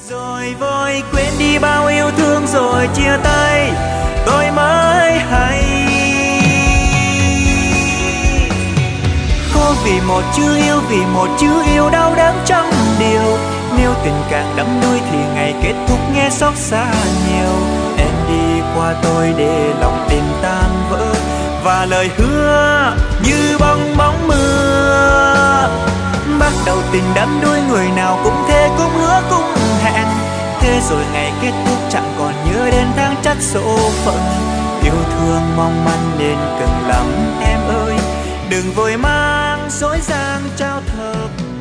Rồi vội quên đi bao yêu thương rồi chia tay, tôi mới hay khô vì một chữ yêu, vì một chữ yêu đau đớn trăm điều. Nếu tình càng đắm đuối thì ngày kết thúc nghe xót xa nhiều. Em đi qua tôi để lòng tình tan vỡ, và lời hứa như bong bóng mưa. Bắt đầu tình đắm đuối người nào cũng thế, cũng hứa cũng hẹn. Thế rồi ngày kết thúc chẳng còn nhớ đến tháng trách số phận. Yêu thương mong manh nên cần lắm em ơi, đừng vội mang dối gian trao thật.